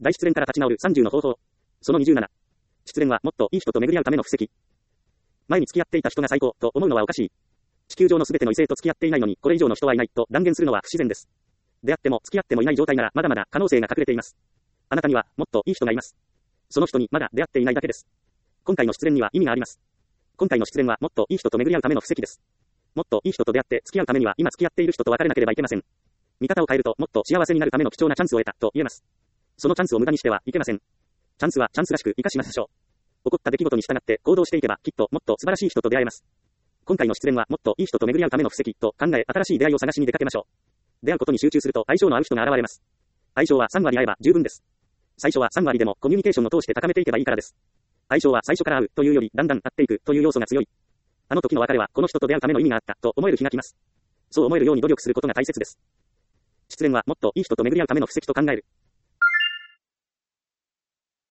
大失恋から立ち直る30の方法。その27。失恋はもっといい人と巡り合うための布石。前に付き合っていた人が最高と思うのはおかしい。地球上のすべての異性と付き合っていないのにこれ以上の人はいないと断言するのは不自然です。出会っても付き合ってもいない状態ならまだまだ可能性が隠れています。あなたにはもっといい人がいます。その人にまだ出会っていないだけです。今回の失恋には意味があります。今回の失恋はもっといい人と巡り合うための布石です。もっといい人と出会って付き合うためには今付き合っている人と別れなければいけません。見方を変えるともっと幸せになるための貴重なチャンスを得たと言えます。そのチャンスを無駄にしてはいけません。チャンスはチャンスらしく生かしましょう。起こった出来事に従って行動していけばきっともっと素晴らしい人と出会えます。今回の失恋はもっといい人と巡り合うための布石と考え新しい出会いを探しに出かけましょう。出会うことに集中すると相性の合う人が現れます。相性は3割合えば十分です。最初は3割でもコミュニケーションを通して高めていけばいいからです。相性は最初から合うというよりだんだん合っていくという要素が強い。あの時の別れはこの人と出会うための意味があったと思える日が来ます。そう思えるように努力することが大切です。失恋はもっといい人と巡り合うための布石と考える。